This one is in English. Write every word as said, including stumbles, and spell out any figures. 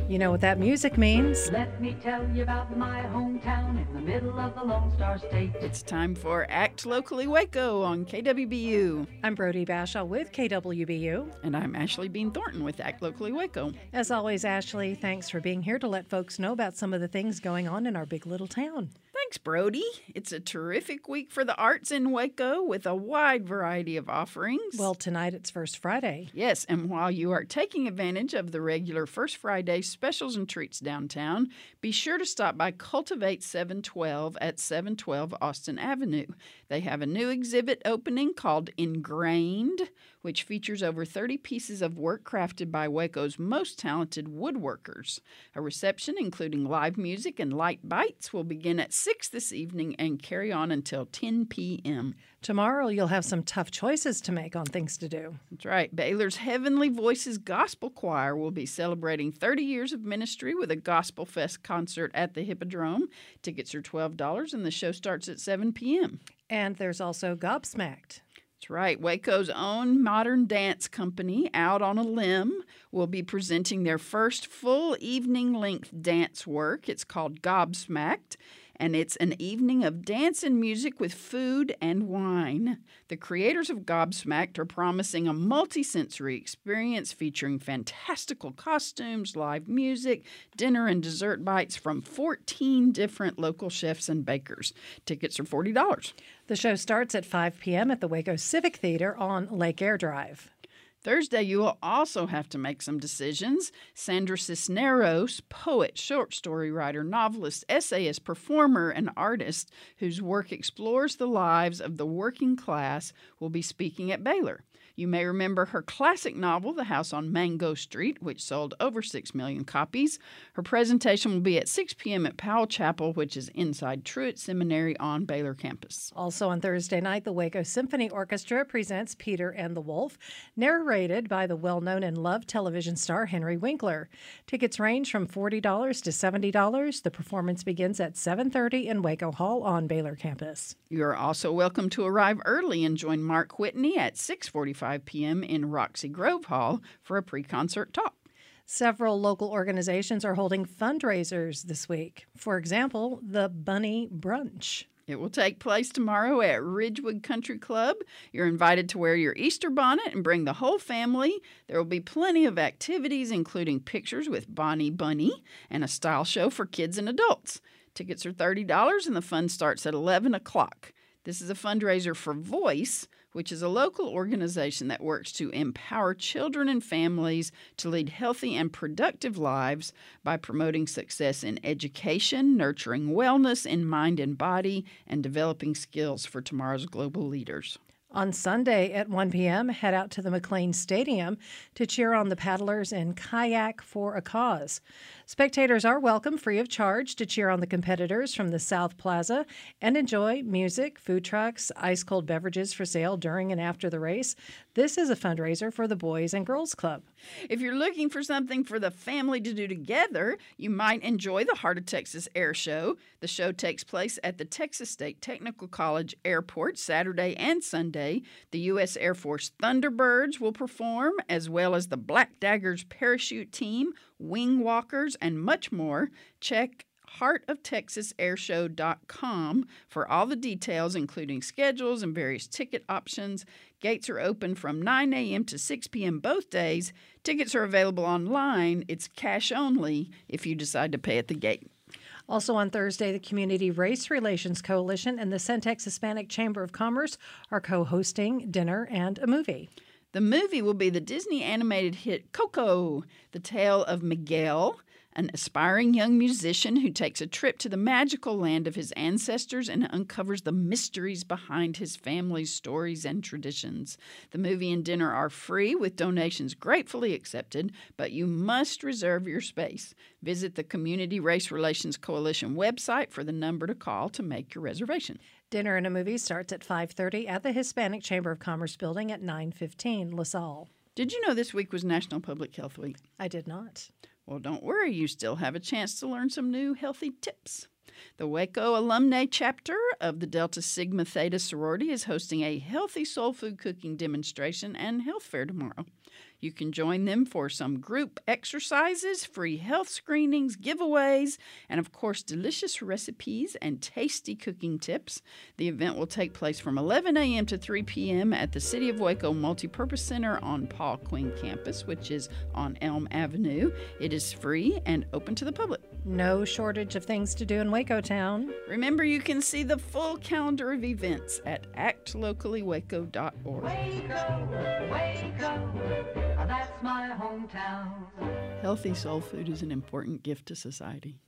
You know what that music means. Let me tell you about my hometown in the middle of the Lone Star State. It's time for Act Locally Waco on K W B U. I'm Brody Bashaw with K W B U. And I'm Ashley Bean Thornton with Act Locally Waco. As always, Ashley, thanks for being here to let folks know about some of the things going on in our big little town. Thanks, Brody. It's a terrific week for the arts in Waco with a wide variety of offerings. Well, tonight it's First Friday. Yes, and while you are taking advantage of the regular First Friday specials and treats downtown, be sure to stop by Cultivate seven twelve at seven twelve Austin Avenue. They have a new exhibit opening called Ingrained, which features over thirty pieces of work crafted by Waco's most talented woodworkers. A reception including live music and light bites will begin at six this evening and carry on until ten p.m. Tomorrow you'll have some tough choices to make on things to do. That's right. Baylor's Heavenly Voices Gospel Choir will be celebrating thirty years of ministry with a Gospel Fest concert at the Hippodrome. Tickets are twelve dollars and the show starts at seven p.m. And there's also Gobsmacked. That's right. Waco's own modern dance company, Out on a Limb, will be presenting their first full evening-length dance work. It's called Gobsmacked, and it's an evening of dance and music with food and wine. The creators of Gobsmacked are promising a multi-sensory experience featuring fantastical costumes, live music, dinner and dessert bites from fourteen different local chefs and bakers. Tickets are forty dollars. The show starts at five p.m. at the Waco Civic Theater on Lake Air Drive. Thursday, you will also have to make some decisions. Sandra Cisneros, poet, short story writer, novelist, essayist, performer, and artist whose work explores the lives of the working class, will be speaking at Baylor. You may remember her classic novel, The House on Mango Street, which sold over six million copies. Her presentation will be at six p.m. at Powell Chapel, which is inside Truett Seminary on Baylor campus. Also on Thursday night, the Waco Symphony Orchestra presents Peter and the Wolf, narrated by the well-known and loved television star Henry Winkler. Tickets range from forty dollars to seventy dollars. The performance begins at seven thirty in Waco Hall on Baylor campus. You are also welcome to arrive early and join Mark Whitney at six forty-five p.m. in Roxy Grove Hall for a pre-concert talk. Several local organizations are holding fundraisers this week. For example, the Bunny Brunch. It will take place tomorrow at Ridgewood Country Club. You're invited to wear your Easter bonnet and bring the whole family. There will be plenty of activities, including pictures with Bonnie Bunny and a style show for kids and adults. Tickets are thirty dollars and the fun starts at eleven o'clock. This is a fundraiser for Voice, which is a local organization that works to empower children and families to lead healthy and productive lives by promoting success in education, nurturing wellness in mind and body, and developing skills for tomorrow's global leaders. On Sunday at one p.m., head out to the McLean Stadium to cheer on the paddlers in Kayak for a Cause. Spectators are welcome free of charge to cheer on the competitors from the South Plaza and enjoy music, food trucks, ice-cold beverages for sale during and after the race. This is a fundraiser for the Boys and Girls Club. If you're looking for something for the family to do together, you might enjoy the Heart of Texas Air Show. The show takes place at the Texas State Technical College Airport Saturday and Sunday. The U S Air Force Thunderbirds will perform, as well as the Black Daggers parachute team, wing walkers, and much more. Check heart of texas air show dot com for all the details, including schedules and various ticket options. Gates are open from nine a.m. to six p.m. both days. Tickets are available online. It's cash only if you decide to pay at the gate. Also on Thursday, the Community Race Relations Coalition and the Centex Hispanic Chamber of Commerce are co-hosting dinner and a movie. The movie will be the Disney animated hit Coco, the tale of Miguel, an aspiring young musician who takes a trip to the magical land of his ancestors and uncovers the mysteries behind his family's stories and traditions. The movie and dinner are free with donations gratefully accepted, but you must reserve your space. Visit the Community Race Relations Coalition website for the number to call to make your reservation. Dinner and a movie starts at five thirty at the Hispanic Chamber of Commerce building at nine fifteen LaSalle. Did you know this week was National Public Health Week? I did not. Well, don't worry. You still have a chance to learn some new healthy tips. The Waco Alumni Chapter of the Delta Sigma Theta sorority is hosting a healthy soul food cooking demonstration and health fair tomorrow. You can join them for some group exercises, free health screenings, giveaways, and of course, delicious recipes and tasty cooking tips. The event will take place from eleven a.m. to three p.m. at the City of Waco Multipurpose Center on Paul Queen campus, which is on Elm Avenue. It is free and open to the public. No shortage of things to do in Waco Town. Remember, you can see the full calendar of events at act locally waco dot org. Waco, Waco, that's my hometown. Healthy soul food is an important gift to society.